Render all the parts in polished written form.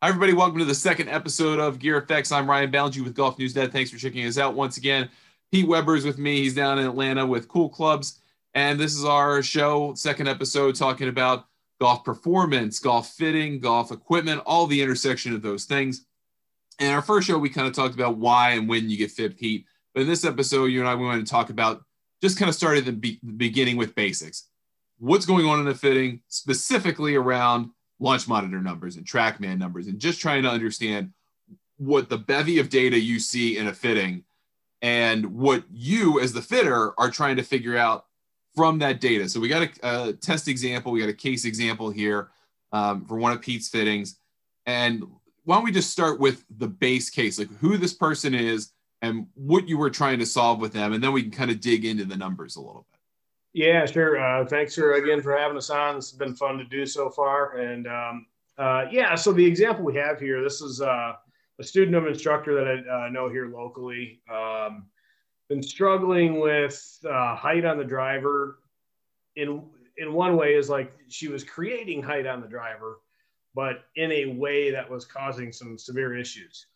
Hi, everybody. Welcome to the second episode of Gear Effects. I'm Ryan Ballingy with Golf News Net. Thanks for checking us out once again. Pete Weber is with me. He's down in Atlanta with Cool Clubs. And this is our show, second episode, talking about golf performance, golf fitting, golf equipment, all the intersection of those things. In our first show, we kind of talked about why and when you get fit, Pete. But in this episode, you and I, we want to talk about just kind of start at the beginning with basics. What's going on in the fitting, specifically around launch monitor numbers and TrackMan numbers, and just trying to understand what the bevy of data you see in a fitting and what you as the fitter are trying to figure out from that data. So we got a test example, we got a case example here for one of Pete's fittings. And why don't we just start with the base case, like who this person is and what you were trying to solve with them, and then we can kind of dig into the numbers a little bit. Yeah, sure. Thanks again for having us on. It's been fun to do so far. And so the example we have here, this is a student of an instructor that I know here locally. Been struggling with height on the driver. In one way is like she was creating height on the driver, but in a way that was causing some severe issues.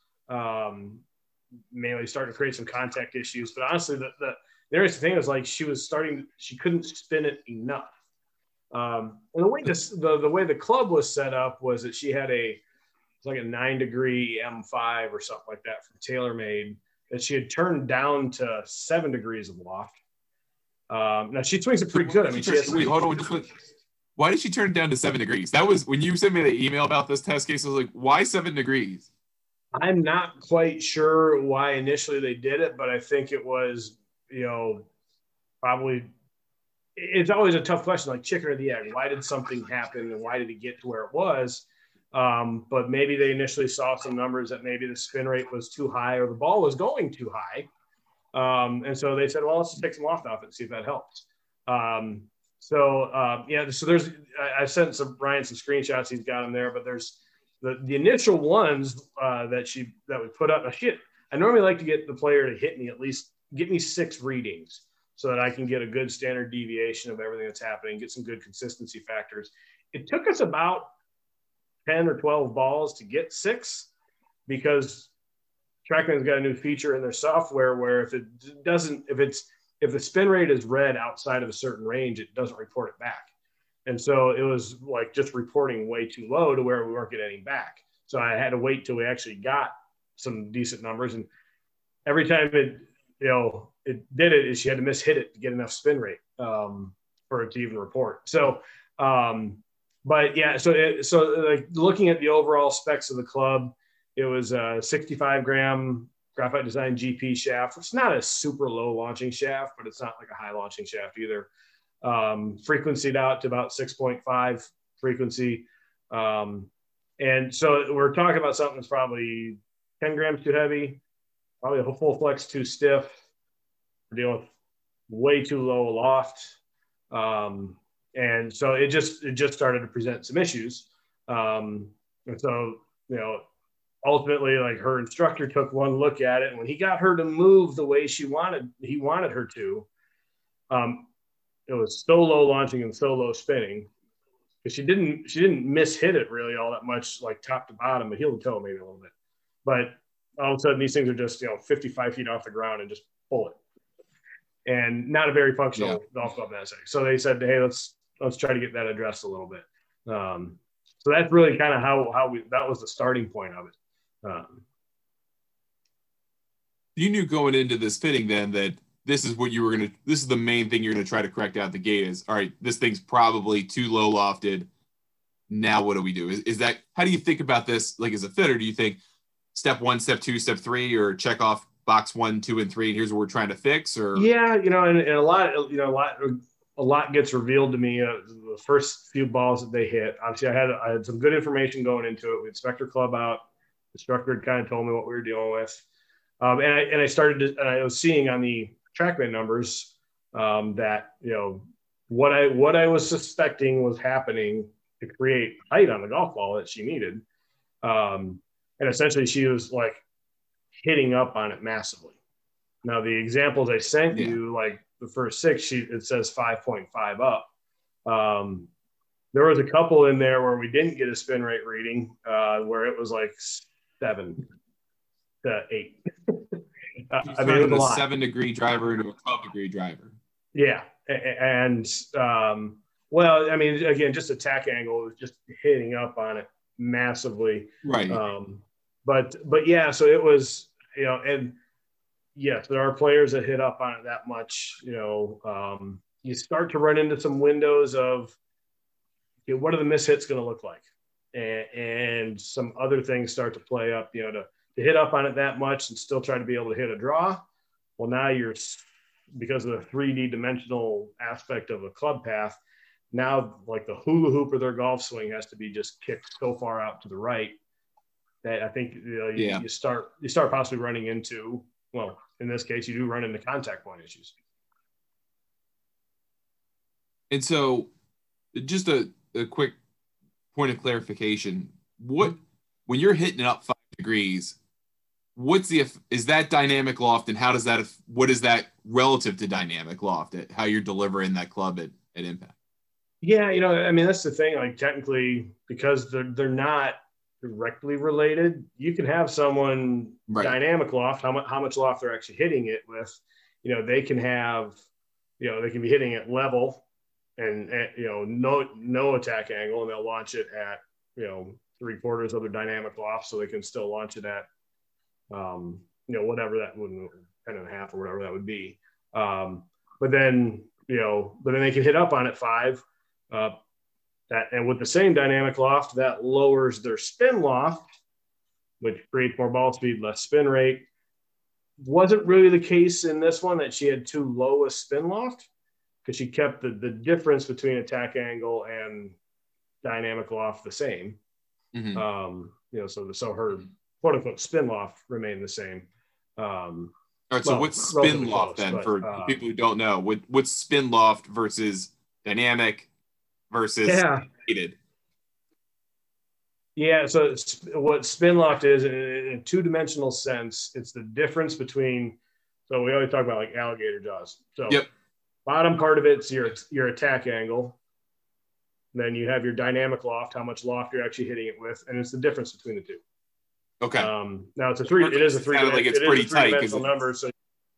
Mainly starting to create some contact issues. But honestly, the interesting thing is like she couldn't spin it enough. And the way the way the club was set up was that she had it's like a 9-degree M5 or something like that from TaylorMade that she had turned down to 7 degrees of loft. Now she swings it pretty good. I mean, hold on. Why did she turn it down to 7 degrees? That was when you sent me the email about this test case. I was like, why 7 degrees? I'm not quite sure why initially they did it, but I think it was, probably it's always a tough question, like chicken or the egg. Why did something happen and why did it get to where it was? But maybe they initially saw some numbers that maybe the spin rate was too high or the ball was going too high. And so they said, well, let's just take some loft off it and see if that helps. So there's, I sent Ryan some screenshots. He's got them there, but there's the initial ones that we put up. I normally like to get the player to get me 6 readings so that I can get a good standard deviation of everything that's happening, get some good consistency factors. It took us about 10 or 12 balls to get 6 because TrackMan's got a new feature in their software where if the spin rate is read outside of a certain range, it doesn't report it back. And so it was like just reporting way too low to where we weren't getting any back. So I had to wait till we actually got some decent numbers. And every time it did it, she had to hit it to get enough spin rate for it to even report. So, like looking at the overall specs of the club, it was a 65 gram Graphite Design GP shaft. It's not a super low launching shaft, but it's not like a high launching shaft either. Frequencied out to about 6.5 frequency. And so we're talking about something that's probably 10 grams too heavy, probably a full flex too stiff. We're dealing with way too low loft. And so it just started to present some issues. And so, ultimately, like her instructor took one look at it, and when he got her to move the way he wanted her to, it was so low launching and so low spinning because she didn't hit it really all that much, like top to bottom, but heel to toe maybe a little bit. But all of a sudden, these things are just 55 feet off the ground and just pull it, and not a very functional golf club in that setting. So they said, hey, let's try to get that addressed a little bit. So that's really kind of how that was the starting point of it. You knew going into this fitting then that this is the main thing you're going to try to correct out the gate is, all right, this thing's probably too low lofted. Now what do we do? Is that, how do you think about this? Like as a fitter, do you think step 1, step 2, step 3, or check off box 1, 2, and 3, and here's what we're trying to fix? Or and a lot gets revealed to me. The first few balls that they hit, obviously I had some good information going into it. We had Spectre Club out. The instructor had kind of told me what we were dealing with. And I was seeing on the TrackMan numbers that, what I was suspecting was happening to create height on the golf ball that she needed. And essentially she was like hitting up on it massively. Now the examples I sent you, like the first 6, it says 5.5 up. There was a couple in there where we didn't get a spin rate reading, where it was like 7 to 8. He's I mean, it was turning a the lot. 7-degree driver into a 12-degree driver. Yeah, and well, I mean, again, just attack angle was just hitting up on it massively. Right. But yeah, so it was, and yes, there are players that hit up on it that much. You start to run into some windows of, what are the mishits going to look like, and some other things start to play up. To hit up on it that much and still try to be able to hit a draw. Well, now you're, because of the 3D dimensional aspect of a club path, now like the hula hoop or their golf swing has to be just kicked so far out to the right that I think you start possibly running into, well, in this case, you do run into contact point issues. And so, just a quick point of clarification: when you're hitting it up 5 degrees, is that dynamic loft, and what is that relative to dynamic loft at how you're delivering that club at impact? Yeah, I mean, that's the thing. Like, technically, because they're not directly related, you can have someone dynamic loft, how much loft they're actually hitting it with. They can have, they can be hitting it level and no attack angle, and they'll launch it at 3/4 of their dynamic loft, so they can still launch it at whatever that would, 10.5 or whatever that would be. But then they can hit up on it 5. And with the same dynamic loft, that lowers their spin loft, which creates more ball speed, less spin rate. Wasn't really the case in this one that she had too low a spin loft, because she kept the difference between attack angle and dynamic loft the same. Mm-hmm. So her quote unquote spin loft remained the same. All right. So what's spin loft then, for people who don't know? What's spin loft versus dynamic versus weighted? Yeah. So what spin loft is, in a 2-dimensional sense, it's the difference between. So we always talk about like alligator jaws. So bottom part of it's your attack angle. Then you have your dynamic loft, how much loft you're actually hitting it with, and it's the difference between the two. Okay. Now it is a 3. Like it's pretty tight because number. So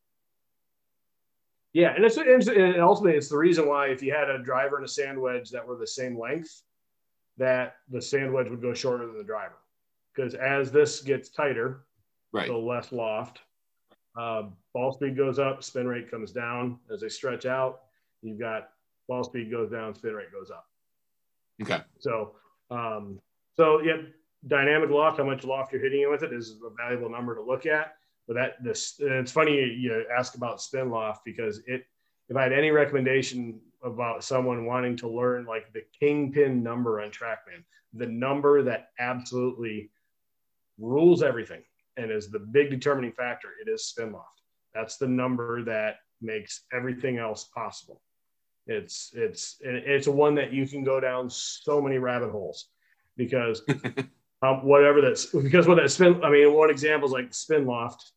yeah, and ultimately it's the reason why if you had a driver and a sand wedge that were the same length, that the sand wedge would go shorter than the driver, because as this gets tighter, so less loft, ball speed goes up, spin rate comes down. As they stretch out, you've got ball speed goes down, spin rate goes up. Okay. So yeah, dynamic loft, how much loft you're hitting it with it, is a valuable number to look at. But it's funny you ask about spin loft, because if I had any recommendation about someone wanting to learn like the kingpin number on TrackMan, the number that absolutely rules everything and is the big determining factor, it is spin loft. That's the number that makes everything else possible. It's a one that you can go down so many rabbit holes, because what that spin, I mean, one example is like spin loft.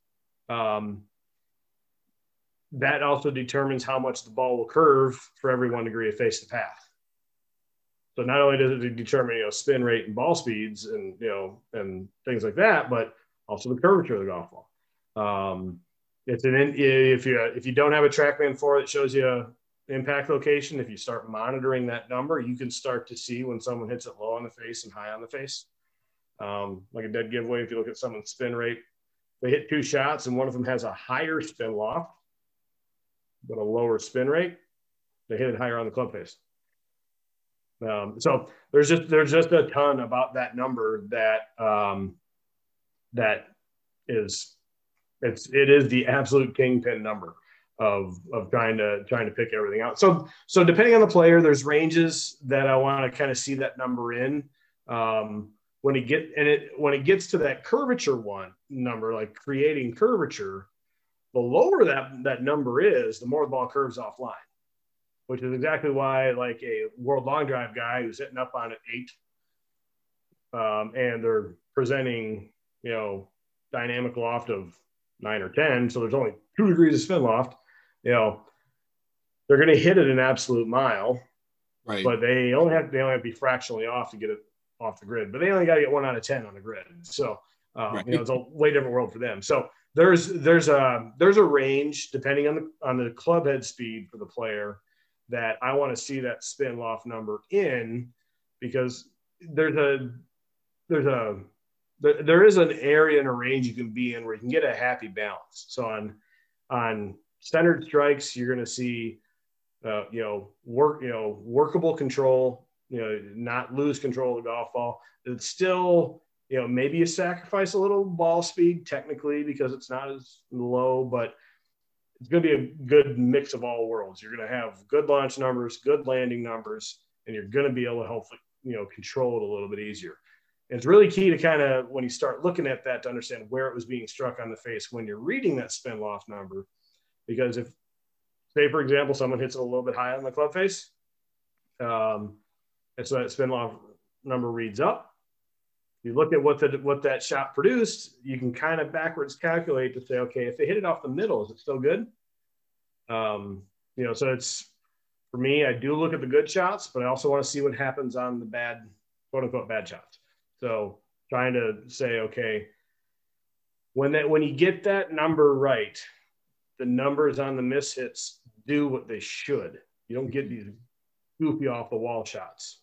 That also determines how much the ball will curve for every 1 degree of face to path. So not only does it determine, spin rate and ball speeds and, and things like that, but also the curvature of the golf ball. If you don't have a TrackMan 4 that shows you impact location, if you start monitoring that number, you can start to see when someone hits it low on the face and high on the face. Like a dead giveaway, if you look at someone's spin rate, they hit 2 shots and one of them has a higher spin loft but a lower spin rate, they hit it higher on the club face. So there's just a ton about that number that is the absolute kingpin number of trying to pick everything out. So depending on the player, there's ranges that I want to kind of see that number in. When it gets to that curvature number, like creating curvature, the lower that number is, the more the ball curves offline, which is exactly why like a world long drive guy who's hitting up on at 8, and they're presenting, dynamic loft of 9 or 10. So there's only 2 degrees of spin loft, they're going to hit it an absolute mile. Right. but they only have to be fractionally off to get it off the grid. But they only got to get 1 out of 10 on the grid. So Right. it's a way different world for them. So there's a range depending on the club head speed for the player that I want to see that spin loft number in, because there is an area and a range you can be in where you can get a happy balance. So on centered strikes, you're going to see workable control, not lose control of the golf ball. It's still, maybe you sacrifice a little ball speed technically because it's not as low, but it's going to be a good mix of all worlds. You're going to have good launch numbers, good landing numbers, and you're going to be able to hopefully, control it a little bit easier. And it's really key to kind of, when you start looking at that, to understand where it was being struck on the face when you're reading that spin loft number. Because if, say, for example, someone hits it a little bit high on the club face, and so that spin loft number reads up. You look at what that shot produced, you can kind of backwards calculate to say, okay, if they hit it off the middle, is it still good? So it's, for me, I do look at the good shots, but I also want to see what happens on the bad, quote unquote, bad shots. So trying to say, okay, when you get that number right, the numbers on the miss hits do what they should. You don't get these goofy off the wall shots.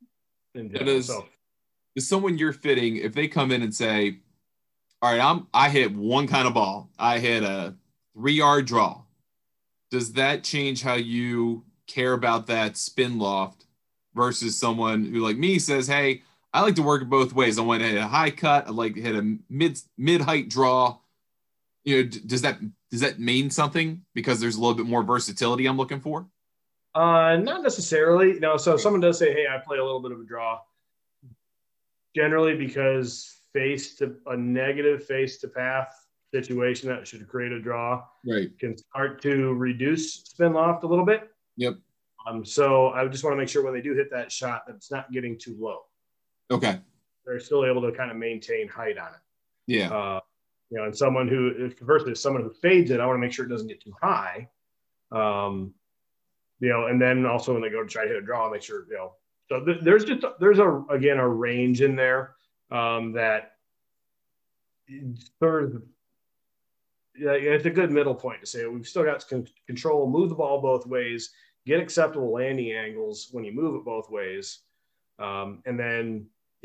Is someone you're fitting, if they come in and say, all right, I hit one kind of ball, I hit a 3-yard draw, does that change how you care about that spin loft versus someone who, like me, says, hey, I like to work it both ways. I want to hit a high cut, I like to hit a mid-height draw. Does that mean something because there's a little bit more versatility I'm looking for? Not necessarily. So if someone does say, hey, I play a little bit of a draw, generally because a negative face to path situation that should create a draw, right, can start to reduce spin loft a little bit. Yep. So I just want to make sure when they do hit that shot that it's not getting too low. Okay. They're still able to kind of maintain height on it. Yeah. And someone who fades it, I want to make sure it doesn't get too high. And then also when they go to try to hit a draw, make sure, so there's a range in there that sort of, it's a good middle point to say we've still got control, move the ball both ways, get acceptable landing angles when you move it both ways. And then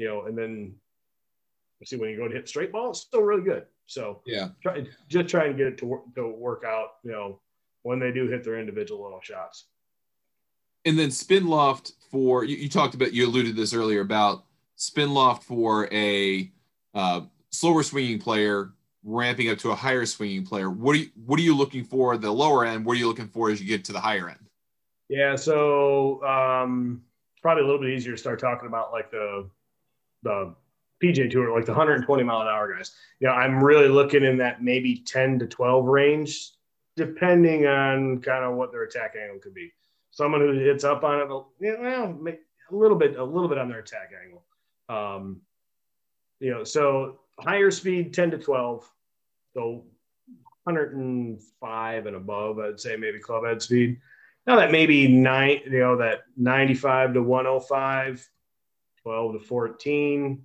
see when you go to hit straight ball, it's still really good. So yeah, try and get it to work out, when they do hit their individual little shots. And then spin loft for, you talked about, you alluded to this earlier about spin loft for a slower swinging player ramping up to a higher swinging player. What are you looking for at the lower end? What are you looking for as you get to the higher end? Yeah, so it's probably a little bit easier to start talking about like the PGA Tour, like the 120 mile an hour guys. I'm really looking in that maybe 10 to 12 range, depending on kind of what their attack angle could be. Someone who hits up on it, a little bit on their attack angle. So higher speed 10 to 12, so 105 and above, I'd say maybe club head speed. Now that maybe that 95 to 105, 12 to 14.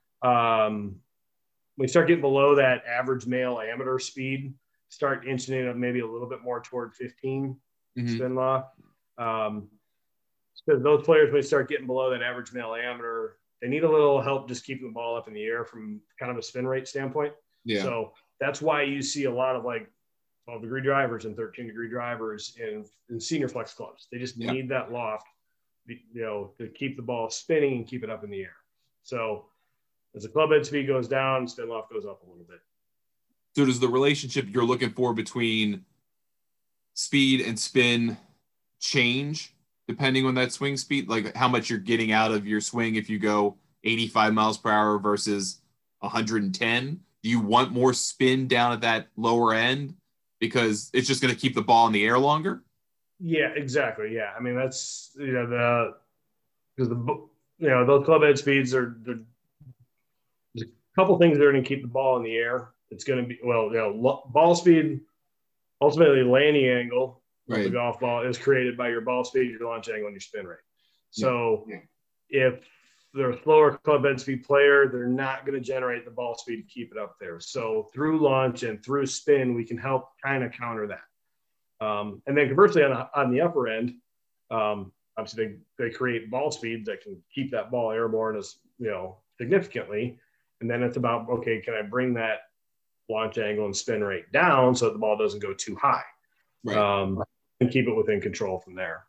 We start getting below that average male amateur speed, start inching it up maybe a little bit more toward 15 spin loft. Because those players, when they start getting below that average male amateur, they need a little help just keeping the ball up in the air from kind of a spin rate standpoint. Yeah. So that's why you see a lot of like 12-degree drivers and 13-degree drivers in senior flex clubs. They just need that loft, to keep the ball spinning and keep it up in the air. So as the club head speed goes down, spin loft goes up a little bit. So does the relationship you're looking for between speed and spin change depending on that swing speed? Like how much you're getting out of your swing if you go 85 miles per hour versus 110? Do you want more spin down at that lower end because it's just going to keep the ball in the air longer? Yeah, exactly. Yeah. I mean, that's, because those club head speeds there's a couple things that are going to keep the ball in the air. It's going to be, ball speed, ultimately landing angle of the golf ball is created by your ball speed, your launch angle, and your spin rate. So if they're a slower club head speed player, they're not going to generate the ball speed to keep it up there. So through launch and through spin, we can help kind of counter that. And then conversely, on the upper end, obviously they create ball speed that can keep that ball airborne as significantly. And then it's about, okay, can I bring that launch angle and spin rate down so that the ball doesn't go too high, right. And keep it within control from there.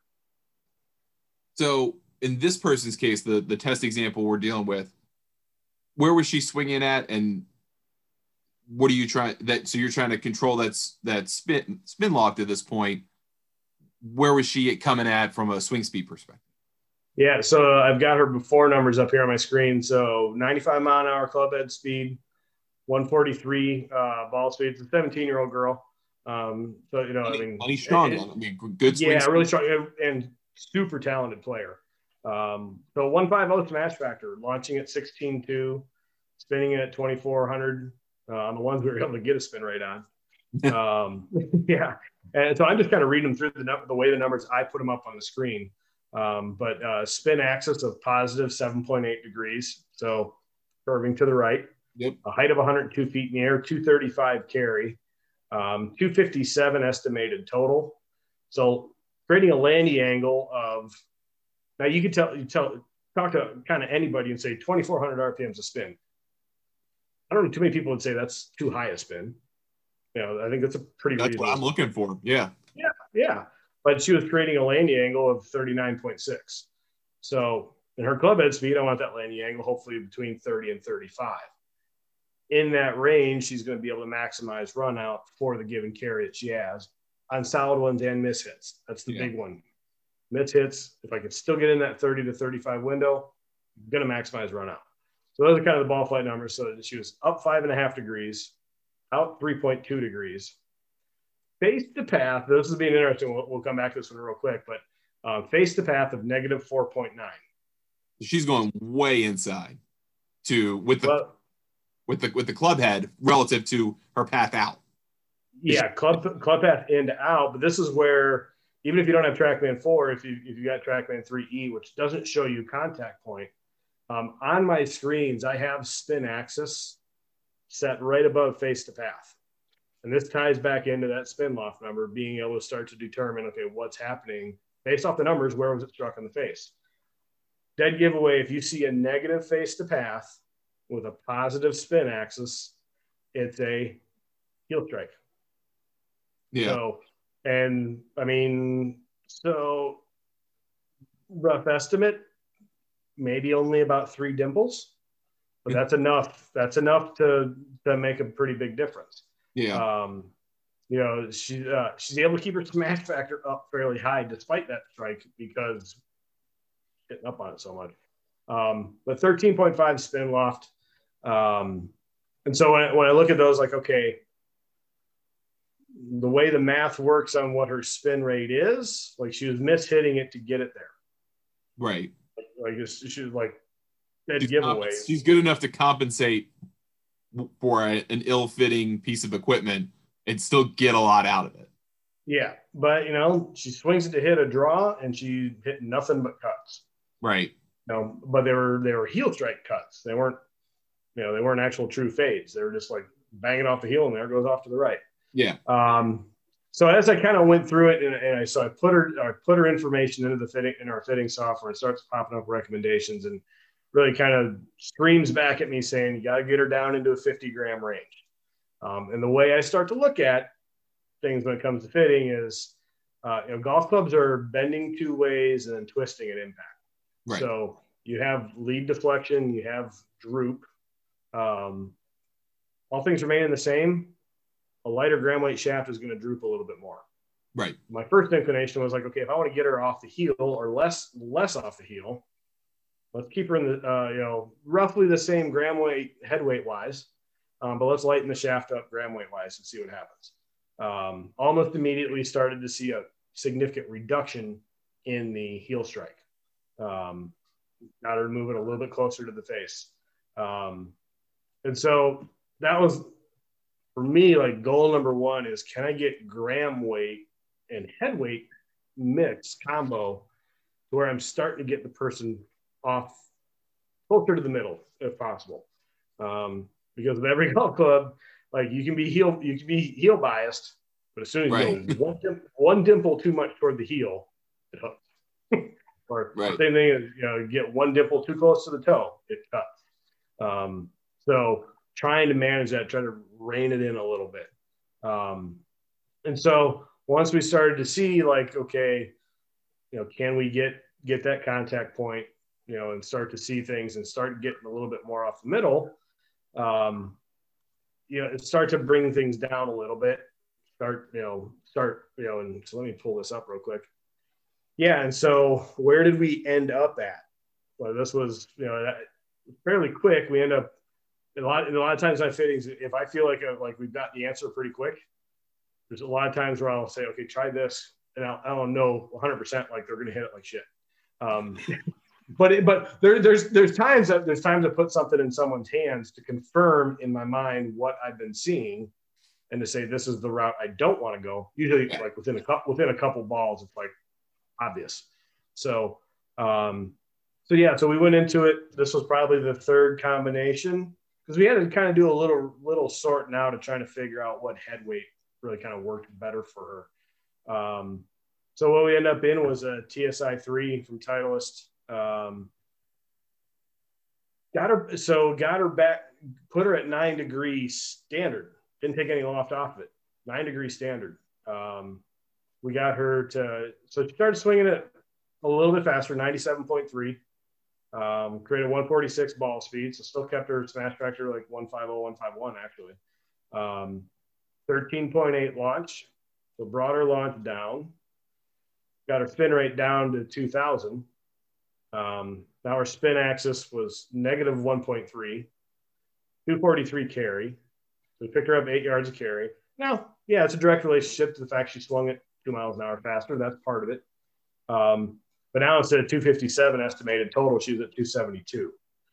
So in this person's case, the test example we're dealing with, where was she swinging at, and what are you trying that? So you're trying to control that spin loft at this point. Where was she coming at from a swing speed perspective? Yeah, so I've got her before numbers up here on my screen. So 95 mile an hour club head speed, 143 ball speed. It's a 17-year-old girl. So Plenty strong. Good swing. Yeah, really strong and super talented player. So 150 smash factor, launching at 16.2, spinning at 2,400 on the ones we were able to get a spin rate on. Yeah, and so I'm just kind of reading them through the way the numbers I put them up on the screen. But spin axis of positive 7.8 degrees, so curving to the right. Yep. A height of 102 feet in the air, 235 carry, 257 estimated total. So creating a landing angle of, now you could talk to kind of anybody and say 2,400 RPMs a spin. I don't know, too many people would say that's too high a spin. I think that's a pretty That's reasonable. what I'm looking for. Yeah. Yeah. But she was creating a landing angle of 39.6. So in her club head speed, I want that landing angle hopefully between 30 and 35. In that range, she's going to be able to maximize run out for the given carry that she has on solid ones and miss hits. That's the big one. Miss hits, if I can still get in that 30 to 35 window, I'm going to maximize run out. So those are kind of the ball flight numbers. So she was up 5.5 degrees, out 3.2 degrees. Face to path, this is being interesting. We'll come back to this one real quick, but face to path of negative 4.9. She's going way inside with the club head relative to her path out. Yeah, club path in to out, but this is where, even if you don't have TrackMan 4, if you got TrackMan 3E, which doesn't show you contact point, on my screens I have spin axis set right above face to path. And this ties back into that spin loft number, being able to start to determine, okay, what's happening based off the numbers, where was it struck in the face? Dead giveaway, if you see a negative face to path with a positive spin axis, it's a heel strike. Yeah. So rough estimate, maybe only about 3 dimples, but that's enough. That's enough to make a pretty big difference. Yeah. She's able to keep her smash factor up fairly high despite that strike because hitting up on it so much. But 13.5 spin loft. And so when I look at those, like, okay, the way the math works on what her spin rate is, like she was mishitting it to get it there. Right. Like she was like dead giveaway. She's good enough to compensate for an ill-fitting piece of equipment and still get a lot out of it. Yeah, but she swings it to hit a draw, and she hit nothing but cuts. Right. But they were heel strike cuts. They weren't, they weren't actual true fades. They were just like banging off the heel, and there it goes off to the right. Yeah. So as I kind of went through it, and I put her information into our fitting software, and starts popping up recommendations, and really kind of screams back at me saying, you got to get her down into a 50-gram range. And the way I start to look at things when it comes to fitting is, golf clubs are bending 2 ways and then twisting at impact. Right. So you have lead deflection, you have droop. All things remaining the same, a lighter gram weight shaft is going to droop a little bit more. Right. My first inclination was like, okay, if I want to get her off the heel or less off the heel, let's keep her in the, roughly the same gram weight, head weight wise, but let's lighten the shaft up gram weight wise and see what happens. Almost immediately started to see a significant reduction in the heel strike. Got her to move it a little bit closer to the face. And so that was, for me, like goal number 1 is, can I get gram weight and head weight mix combo to where I'm starting to get the person off closer to the middle if possible. Because with every golf club, like you can be heel biased, but as soon as you go one dimple too much toward the heel, it hooks. Or same thing as you get one dimple too close to the toe, it cuts. So trying to manage that, try to rein it in a little bit. And so once we started to see like, okay, can we get that contact point, and start to see things and start getting a little bit more off the middle, it start to bring things down a little bit. And so let me pull this up real quick. Yeah, and so where did we end up at? Well, this was fairly quick. We end up a lot of times on fittings. If I feel like we've got the answer pretty quick, there's a lot of times where I'll say, okay, try this, and I don't know 100% like they're going to hit it like shit. But there's times to put something in someone's hands to confirm in my mind what I've been seeing, and to say this is the route I don't want to go. Usually, like within a couple balls, it's like obvious. So so we went into it. This was probably the third combination because we had to kind of do a little sorting out of trying to figure out what head weight really kind of worked better for her. So what we ended up in was a TSI 3 from Titleist. Got her back, put her at 9 degrees standard. Didn't take any loft off of it. 9 degrees standard. We got her so she started swinging it a little bit faster, 97.3. Created 146 ball speed, so still kept her smash factor like 150, 151 actually. 13.8 launch, so brought her launch down. Got her spin rate down to 2,000. Now her spin axis was negative 1.3, 243 carry. So we picked her up 8 yards of carry. Now, yeah, it's a direct relationship to the fact she swung it 2 miles an hour faster. That's part of it. But now instead of 257 estimated total, she was at 272.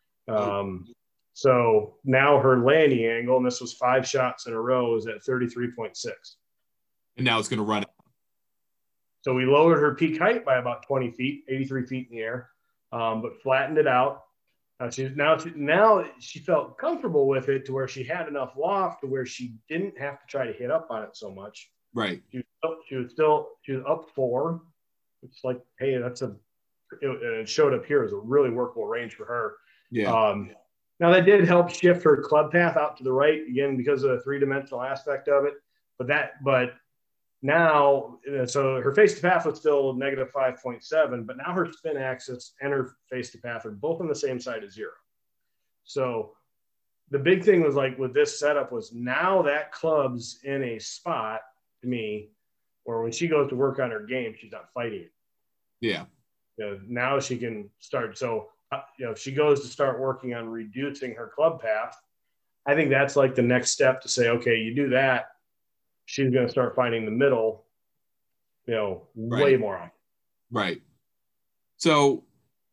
So now her landing angle, and this was 5 shots in a row, is at 33.6. And now it's going to run. So we lowered her peak height by about 20 feet, 83 feet in the air, but flattened it out. Now she felt comfortable with it to where she had enough loft to where she didn't have to try to hit up on it so much. Right. She was up 4. It's like, hey, it showed up here as a really workable range for her. Yeah. Now that did help shift her club path out to the right again because of the 3-dimensional aspect of it. But now, so her face to path was still negative 5.7, but now her spin axis and her face to path are both on the same side as 0. So the big thing was like with this setup was now that club's in a spot to me, or when she goes to work on her game, she's not fighting it. Yeah. Now she can start. So, if she goes to start working on reducing her club path, I think that's like the next step to say, okay, you do that. She's going to start finding the middle, way more often. Right. So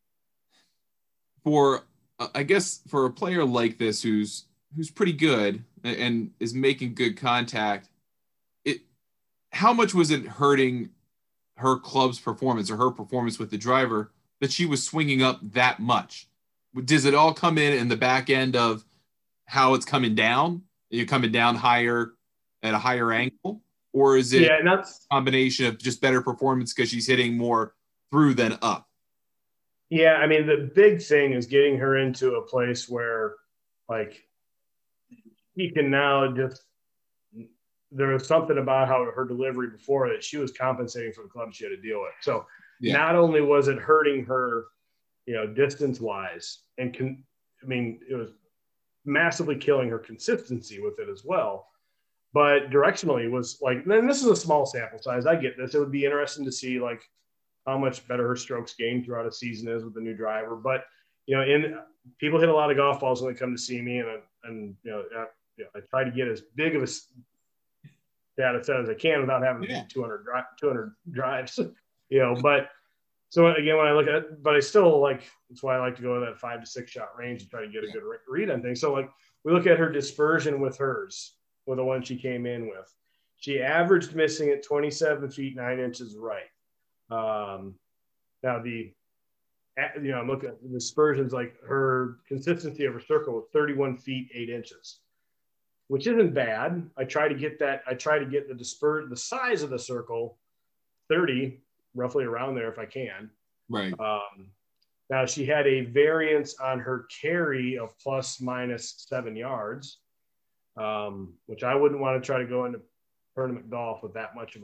for a player like this, who's pretty good and is making good contact, how much was it hurting her club's performance or her performance with the driver that she was swinging up that much? Does it all come in the back end of how it's coming down? You're coming down higher at a higher angle, or is it a combination of just better performance because she's hitting more through than up? Yeah, I mean, the big thing is getting her into a place where, like, he can now just – there was something about how her delivery before that she was compensating for the club she had to deal with. So not only was it hurting her, distance-wise, and it was massively killing her consistency with it as well. But directionally was like, then this is a small sample size. I get this. It would be interesting to see like how much better her strokes gained throughout a season is with the new driver. But, people hit a lot of golf balls when they come to see me, and I try to get as big of a data set as I can without having to do 200 drives, but so again, when I look at it, but I still that's why I like to go to that 5 to 6 shot range and try to get a good read on things. So like we look at her dispersion with hers, with the one she came in with, she averaged missing at 27 feet 9 inches right. Now the I'm looking at the dispersions, like her consistency of her circle was 31 feet, 8 inches, which isn't bad. I try to get the size of the circle 30, roughly around there if I can. Right. Now she had a variance on her carry of plus minus 7 yards, which I wouldn't want to try to go into tournament golf with that much of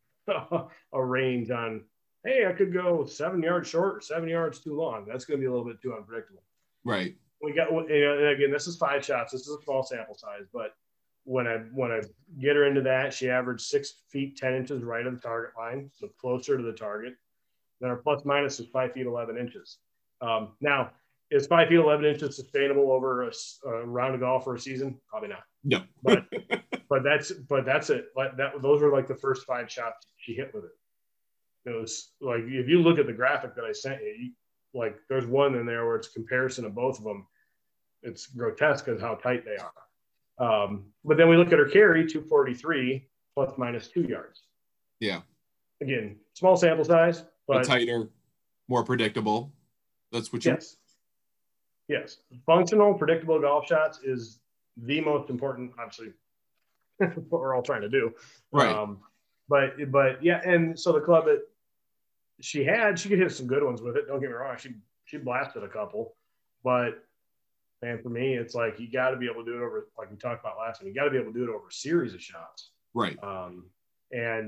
a range on. Hey, I could go 7 yards short or 7 yards too long. That's going to be a little bit too unpredictable. Right. We got, and again, this is 5 shots. This is a small sample size, but when I get her into that, she averaged 6 feet 10 inches right of the target line, so closer to the target. Then her plus minus is 5 feet 11 inches. Now, is 5 feet 11 inches sustainable over a round of golf for a season? Probably not. No. but that's it. Those were like the first 5 shots she hit with it. It was like, if you look at the graphic that I sent you, like there's one in there where it's a comparison of both of them. It's grotesque as how tight they are. But then we look at her carry, 243 plus minus 2 yards. Yeah. Again, small sample size, but tighter, more predictable. That's what you. Yes. Functional, predictable golf shots is the most important, obviously, what we're all trying to do. Right. But yeah, and so the club that she could hit some good ones with it. Don't get me wrong. She blasted a couple, but man, for me, it's like, you got to be able to do it over, like we talked about last time, you got to be able to do it over a series of shots. Right. And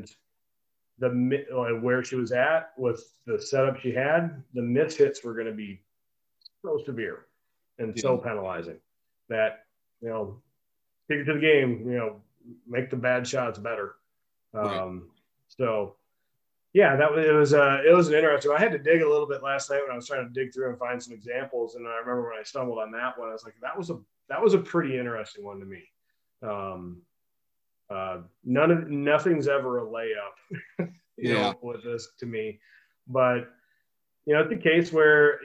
where she was at with the setup she had, the miss hits were going to be so severe and so penalizing that, take it to the game, make the bad shots better. Right. So yeah, it was an interesting. I had to dig a little bit last night when I was trying to dig through and find some examples, and I remember when I stumbled on that one, I was like, that was a pretty interesting one to me. Nothing's ever a layup, with this to me, but it's a case where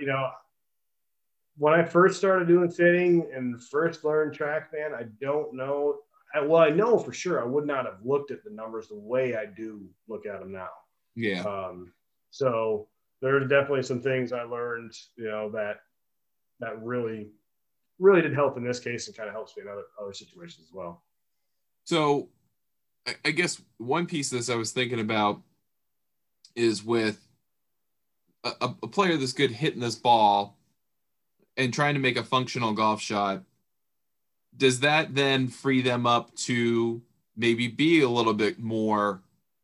when I first started doing fitting and first learned TrackMan, I don't know. I know for sure I would not have looked at the numbers the way I do look at them now. Yeah. So there are definitely some things I learned, that really, really did help in this case, and kind of helps me in other situations as well. So I guess one piece of this I was thinking about is with a player that's good hitting this ball and trying to make a functional golf shot. Does that then free them up to maybe be a little bit more,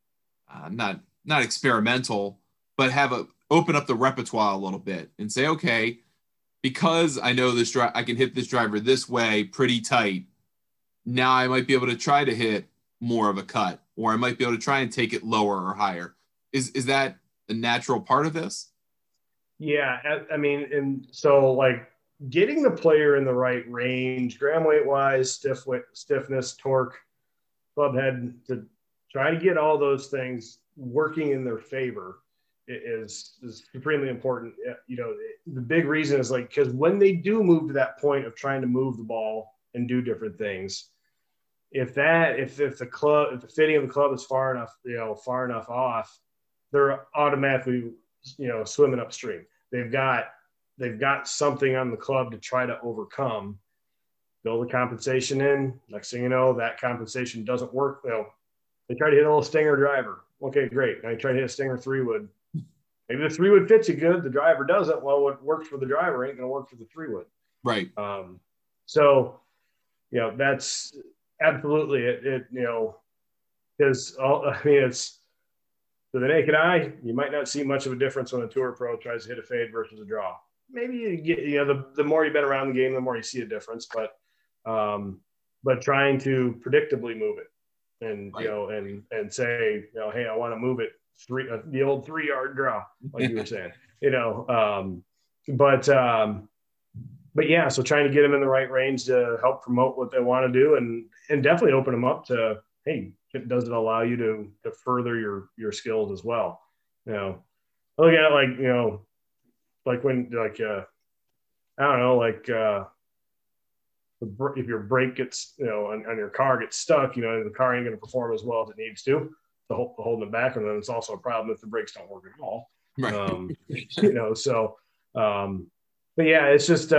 not experimental, but open up the repertoire a little bit and say, okay, because I know I can hit this driver this way pretty tight. Now I might be able to try to hit more of a cut, or I might be able to try and take it lower or higher. Is that a natural part of this? Yeah. I mean, and so like getting the player in the right range, gram weight wise, stiffness, torque, club head, to try to get all those things working in their favor is supremely important. The big reason is like, because when they do move to that point of trying to move the ball and do different things, if the fitting of the club is far enough off, they're automatically swimming upstream. They've got something on the club to try to overcome. Build a compensation in. Next thing you know, that compensation doesn't work. They try to hit a little stinger driver. Okay, great. Now you try to hit a stinger 3-wood. Maybe the 3-wood fits you good. The driver doesn't. Well, what works for the driver ain't going to work for the 3-wood. Right. So, that's absolutely it. Because it's to the naked eye, you might not see much of a difference when a tour pro tries to hit a fade versus a draw. Maybe you get, the more you've been around the game, the more you see a difference. But trying to predictably move it, and right. and say, hey, I want to move it the old 3-yard draw, like you were saying, but yeah, so trying to get them in the right range to help promote what they want to do, and definitely open them up to, hey, does it allow you to further your skills as well? I look at it like when, I don't know, if your brake gets, on your car gets stuck, the car ain't going to perform as well as it needs to holding it back. And then it's also a problem if the brakes don't work at all. Right. So But yeah, it's just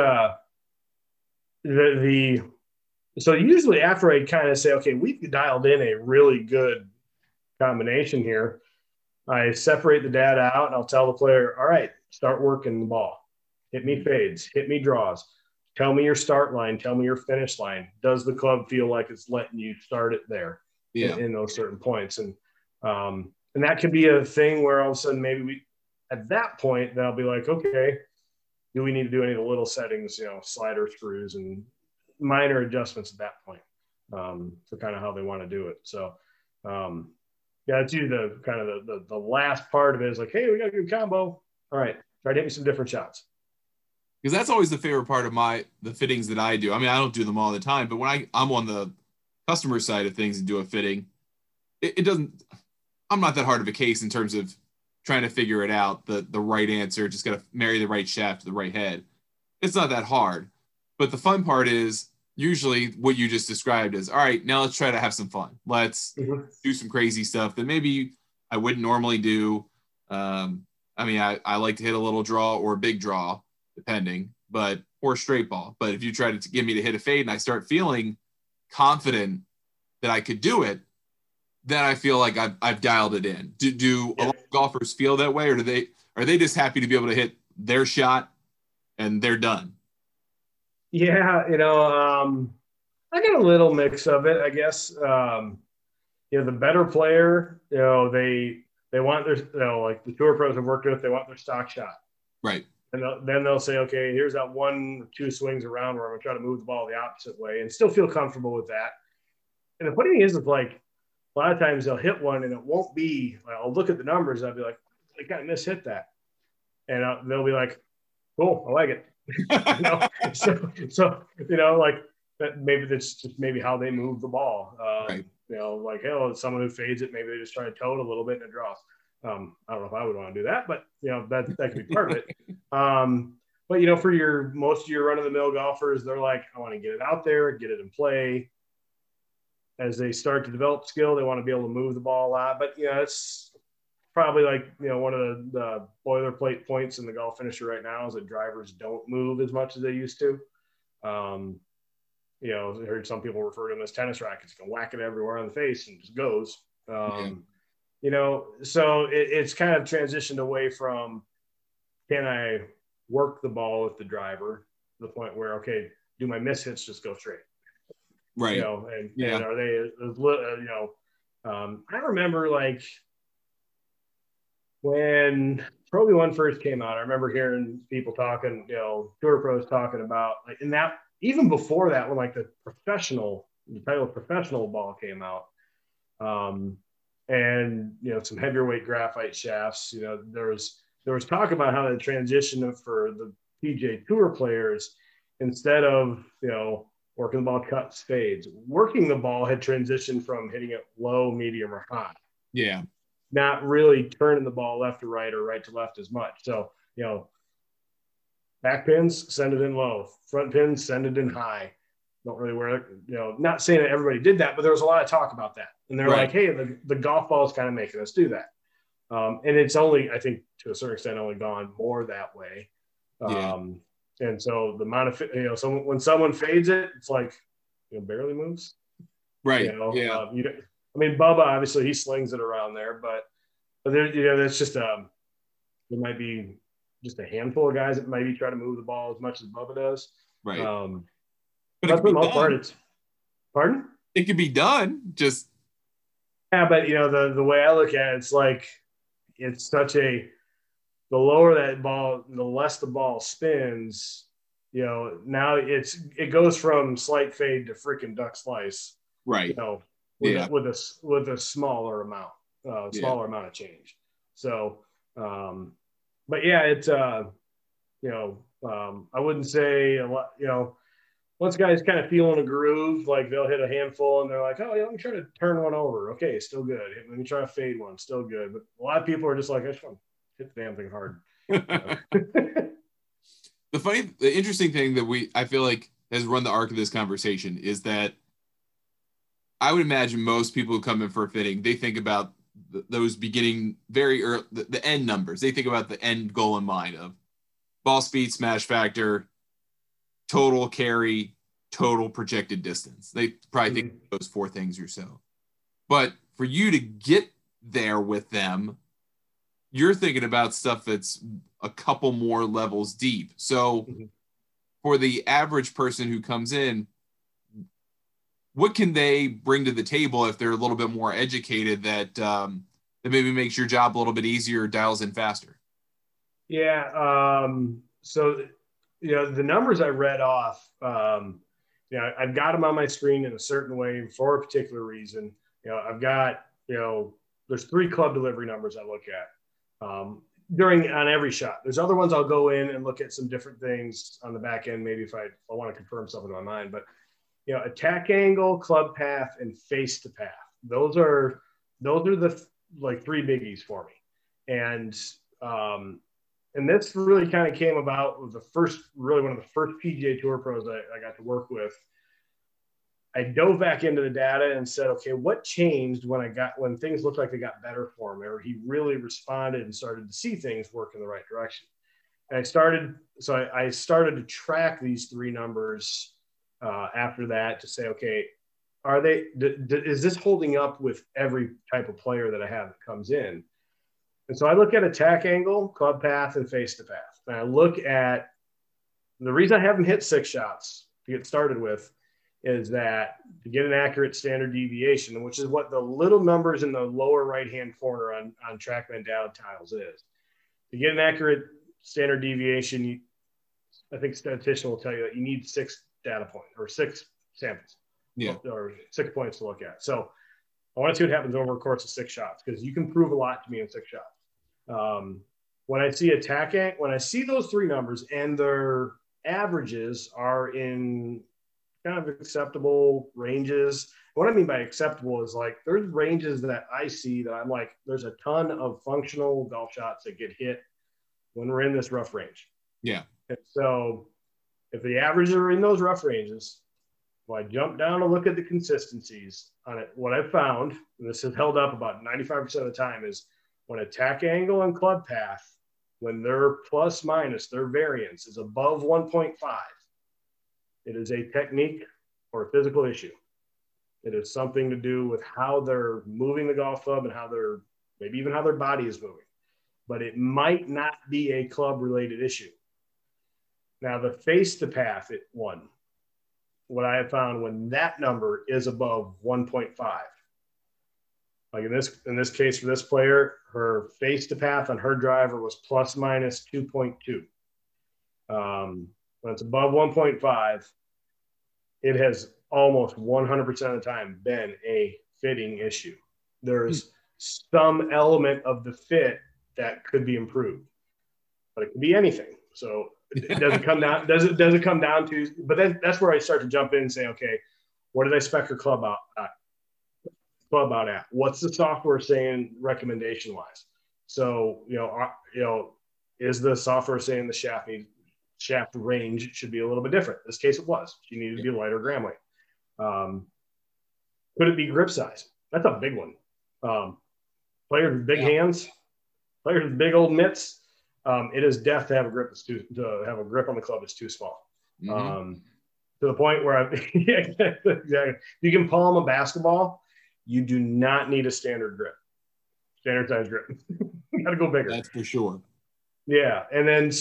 the so usually after I kind of say, okay, we've dialed in a really good combination here, I separate the data out and I'll tell the player, all right, start working the ball. Hit me fades, hit me draws. Tell me your start line, tell me your finish line. Does the club feel like it's letting you start it there in those certain points? And that could be a thing where all of a sudden maybe we at that point then I'll be like, okay, do we need to do any of the little settings, slider screws and minor adjustments at that point for kind of how they want to do it. So yeah, it's usually the kind of the last part of it is like, hey, we got a good combo. All right, try to hit me some different shots. Because that's always the favorite part of the fittings that I do. I mean, I don't do them all the time, but when I'm on the customer side of things and do a fitting, it doesn't. I'm not that hard of a case in terms of trying to figure it out, the right answer. Just got to marry the right shaft to the right head. It's not that hard. But the fun part is usually what you just described is, all right, now let's try to have some fun. Let's do some crazy stuff that maybe I wouldn't normally do. I mean, I like to hit a little draw or a big draw, depending, or straight ball. But if you try to get me to hit a fade and I start feeling confident that I could do it, then I feel like I've dialed it in. Do a lot of golfers feel that way, or are they just happy to be able to hit their shot and they're done? Yeah, I got a little mix of it, I guess. The better player, they want their, like the tour pros I've worked with, they want their stock shot. Right. And then they'll say, okay, here's that 1 or 2 swings around where I'm going to try to move the ball the opposite way and still feel comfortable with that. And the funny thing is like, a lot of times they'll hit one and it won't be, I'll look at the numbers and I'll be like, I kind of mishit that. And they'll be like, cool, I like it. So like that, maybe that's just maybe how they move the ball. Right. Like, hey, someone who fades it, maybe they just try to toe it a little bit and it draws. I don't know if I would want to do that, but that could be part of it. But for most of your run of the mill golfers, they're like, I want to get it out there, get it in play. As they start to develop skill, they want to be able to move the ball a lot. But it's probably like one of the boilerplate points in the golf finisher right now is that drivers don't move as much as they used to. I heard some people refer to them as tennis rackets. You can whack it everywhere on the face and it just goes. So it's kind of transitioned away from, can I work the ball with the driver to the point where, okay, do my mishits just go straight? Right. And are they, I remember like when Pro V1 first came out, I remember hearing people talking, tour pros talking about like, and that even before that, when like the title of professional ball came out, and some heavier weight graphite shafts, there was talk about how the transition for the PGA Tour players, instead of working the ball cuts fades, working the ball had transitioned from hitting it low, medium, or high. Yeah. Not really turning the ball left to right or right to left as much. So, back pins, send it in low. Front pins, send it in high. Don't really wear it. Not saying that everybody did that, but there was a lot of talk about that. And they're like, hey, the golf ball is kind of making us do that. And it's only, I think, to a certain extent, only gone more that way. And so the amount of, when someone fades it, it's like, barely moves. Right. I mean, Bubba, obviously he slings it around there, but there, that's just, there might be just a handful of guys that maybe try to move the ball as much as Bubba does. Right. But for the most part, pardon? It could be done. Just. Yeah, but the way I look at it, it's like, it's the lower that ball, the less the ball spins, now it goes from slight fade to freaking duck slice. Right. With a smaller amount of change. So, but yeah, it's, I wouldn't say a lot, once guys kind of feeling a groove, like they'll hit a handful and they're like, oh, yeah, let me try to turn one over. Okay, still good. Let me try to fade one. Still good. But a lot of people are just like, I just want to hit the damn thing hard. The interesting thing that I feel like has run the arc of this conversation is that I would imagine most people who come in for a fitting, they think about those beginning very early, the end numbers. They think about the end goal in mind of, ball speed, smash factor, total carry, total projected distance. They probably think those 4 things or so. But for you to get there with them, you're thinking about stuff that's a couple more levels deep. So for the average person who comes in, what can they bring to the table if they're a little bit more educated that that maybe makes your job a little bit easier, dials in faster? Yeah. So, the numbers I read off, I've got them on my screen in a certain way for a particular reason. I've got, there's 3 club delivery numbers I look at on every shot. There's other ones I'll go in and look at some different things on the back end, maybe if I want to confirm something in my mind. But, attack angle, club path, and face to path. Those are the 3 biggies for me. And this really kind of came about with one of the first PGA Tour pros I got to work with. I dove back into the data and said, okay, what changed when things looked like they got better for him, or he really responded and started to see things work in the right direction. And I started to track these 3 numbers after that to say, okay, is this holding up with every type of player that I have that comes in? And so I look at attack angle, club path, and face to path. And I look at the reason I haven't hit 6 shots to get started with is that to get an accurate standard deviation, which is what the little numbers in the lower right-hand corner on TrackMan data tiles is. To get an accurate standard deviation, I think statistician will tell you that you need 6 data points or 6 samples, or 6 points to look at. So I want to see what happens over the course of 6 shots, because you can prove a lot to me in 6 shots. When I see those 3 numbers and their averages are in kind of acceptable ranges. What I mean by acceptable is like there's ranges that I see that I'm like, there's a ton of functional golf shots that get hit when we're in this rough range. Yeah. And so if the averages are in those rough ranges, well, I jump down and look at the consistencies on it. What I've found, and this has held up about 95% of the time, is when attack angle and club path, when their plus minus, their variance is above 1.5, it is a technique or a physical issue. It is something to do with how they're moving the golf club and maybe even how their body is moving. But it might not be a club related issue. Now the face to path at 1, what I have found when that number is above 1.5, like in this case for this player, her face to path on her driver was plus minus 2.2. When it's above 1.5, it has almost 100% of the time been a fitting issue. There's some element of the fit that could be improved, but it could be anything. So it doesn't come down. Doesn't come down to. But then that's where I start to jump in and say, okay, what did I spec her club out at? What's the software saying recommendation wise? So is the software saying the shaft range should be a little bit different? In this case, it was. She needed to be lighter gram weight. Could it be grip size? That's a big one. Players with big hands, players with big old mitts. It is death to have a grip on the club that's too small. To the point where exactly. You can palm a basketball. You do not need a standard size grip. You got to go bigger. That's for sure. Yeah, and then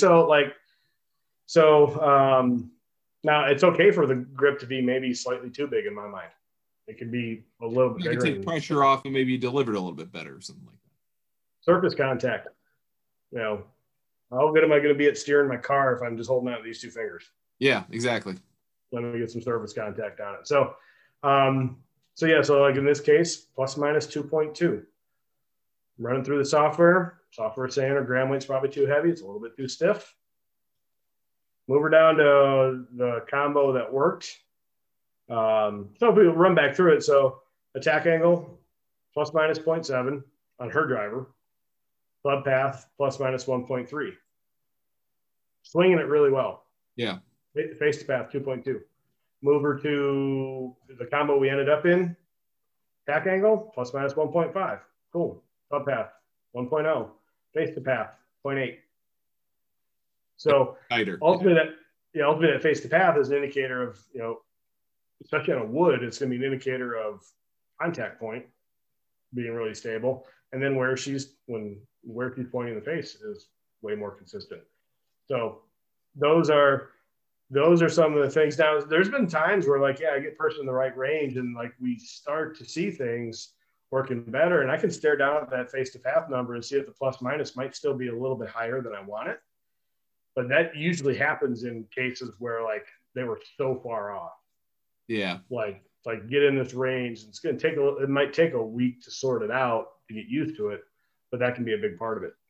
now it's okay for the grip to be maybe slightly too big in my mind. It could be a little bit bigger. You can take pressure off and maybe deliver it a little bit better or something like that. Surface contact. How good am I going to be at steering my car if I'm just holding out these 2 fingers? Yeah, exactly. Let me get some surface contact on it. So like in this case, plus minus 2.2. Running through the software saying her gram weight's probably too heavy. It's a little bit too stiff. Move her down to the combo that worked. So if we run back through it, so attack angle, plus minus 0.7 on her driver. Club path, plus minus 1.3. Swinging it really well. Yeah. Face to path, 2.2. Move her to the combo we ended up in. Attack angle, plus minus 1.5. Cool. Club path, 1.0. Face to path, 0.8. So tighter. Ultimately, that face to path is an indicator of, especially on a wood, it's going to be an indicator of contact point being really stable, and then where she's pointing the face is way more consistent. So those are some of the things. Now, there's been times where I get person in the right range, and we start to see things working better, and I can stare down at that face to path number and see if the plus minus might still be a little bit higher than I want it. But that usually happens in cases where they were so far off. Yeah. Get in this range. It's going to it might take a week to sort it out to get used to it, but that can be a big part of it.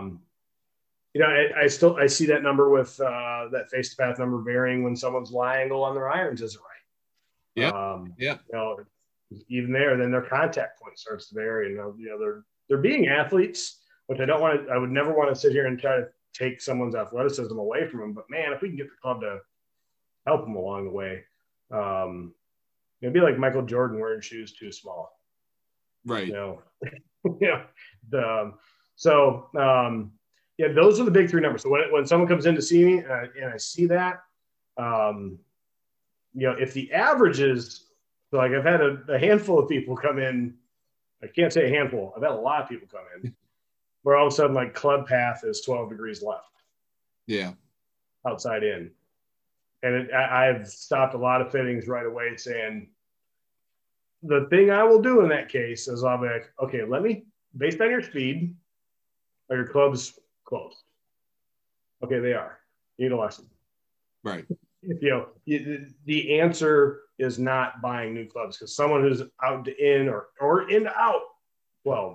I see that number with that face to path number varying when someone's lie angle on their irons isn't right. Yeah. Even there, then their contact point starts to vary. They're being athletes, which I would never want to sit here and try to take someone's athleticism away from them. But man, if we can get the club to help them along the way, it'd be like Michael Jordan wearing shoes too small. Right. Those are the big three numbers. So when someone comes in to see me and I see that, if the average is, so I've had a handful of people come in, I can't say a handful, I've had a lot of people come in where all of a sudden club path is 12 degrees left. Yeah. Outside in. And I've stopped a lot of fittings right away saying, the thing I will do in that case is I'll be like, okay, based on your speed, are your clubs closed? Okay, they are. You need a lesson. Right. The answer is not buying new clubs, because someone who's out to in or in to out 12,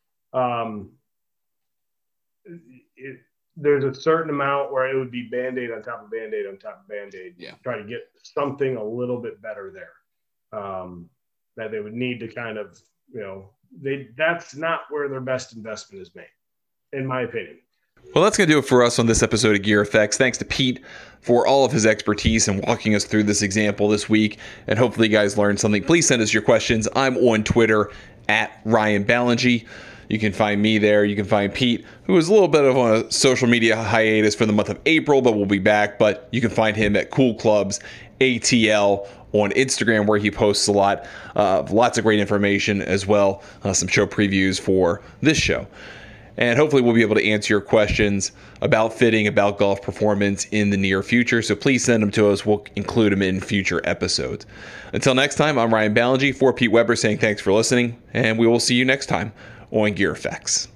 there's a certain amount where it would be Band-Aid on top of Band-Aid on top of Band-Aid. Yeah. Try to get something a little bit better there. That they would need to kind of, that's not where their best investment is made, in my opinion. Well, that's going to do it for us on this episode of Gear Effects. Thanks to Pete for all of his expertise and walking us through this example this week. And hopefully you guys learned something. Please send us your questions. I'm on Twitter at Ryan Ballingy. You can find me there. You can find Pete, who is a little bit of on a social media hiatus for the month of April, but we'll be back. But you can find him at Cool Clubs ATL on Instagram, where he posts a lot, lots of great information as well, some show previews for this show. And hopefully we'll be able to answer your questions about fitting, about golf performance in the near future. So please send them to us. We'll include them in future episodes. Until next time, I'm Ryan Ballingy for Pete Weber saying thanks for listening, and we will see you next time on Gear Effects.